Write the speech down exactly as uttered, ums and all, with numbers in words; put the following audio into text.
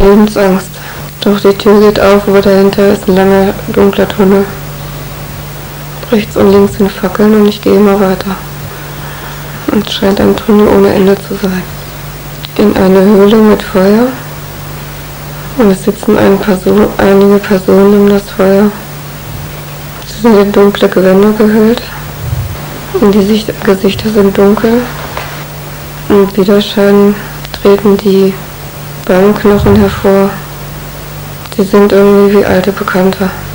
Lebensangst. Doch die Tür geht auf, aber dahinter ist ein langer, dunkler Tunnel. Rechts und links sind Fackeln und ich gehe immer weiter. Und es scheint ein Tunnel ohne Ende zu sein. In eine Höhle mit Feuer. Und es sitzen ein Person, einige Personen um das Feuer. Sie sind in dunkle Gewänder gehüllt. Und die Sicht, Gesichter sind dunkel. Und Widerschein treten die Beinknochen hervor. Sie sind irgendwie wie alte Bekannte.